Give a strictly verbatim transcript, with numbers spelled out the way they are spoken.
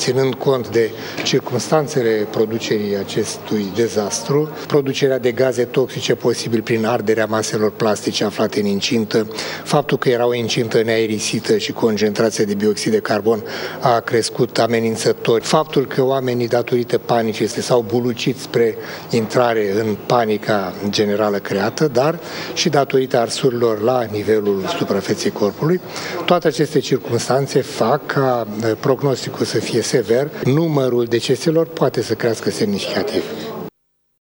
ținând cont de circumstanțele producerii acestui dezastru, producerea de gaze toxice posibil prin arderea maselor plastice aflate în incintă, faptul că era o incintă neaerisită și concentrația de bioxid de carbon a crescut amenințător, faptul că oamenii, datorită panicii, s-au bulucit spre intrare în panica generală creată, dar și datorită arsurilor la nivelul suprafeței corpului. Toate aceste circunstanțe fac ca prognosticul să fie sever, numărul deceselor poate să crească semnificativ.